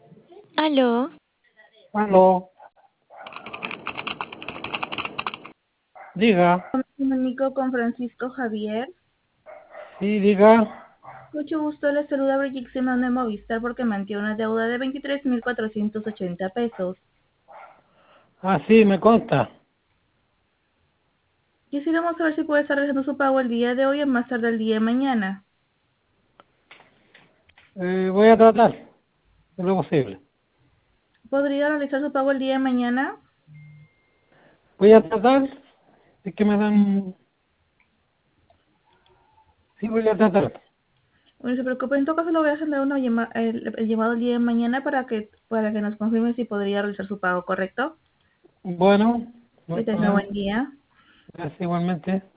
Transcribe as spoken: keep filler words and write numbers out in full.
Aló, Aló, diga, Me comunico con Francisco Javier. sí, diga. Mucho gusto, le saluda Brigitte Simón de Movistar porque mantiene una deuda de veintitrés mil cuatrocientos ochenta pesos. Ah, sí, me consta. Quisiéramos saber si puede estar realizando su pago el día de hoy o más tarde el día de mañana. Eh, voy a tratar, en lo posible. ¿Podría realizar su pago el día de mañana? Voy a tratar, es que me dan... Sí, voy a tratar. No se preocupe, en todo caso le voy a hacer una llama- el, el llamado el día de mañana para que, para que nos confirme si podría realizar su pago, ¿correcto? Bueno, no Que hay tenga problema. buen día. Gracias igualmente.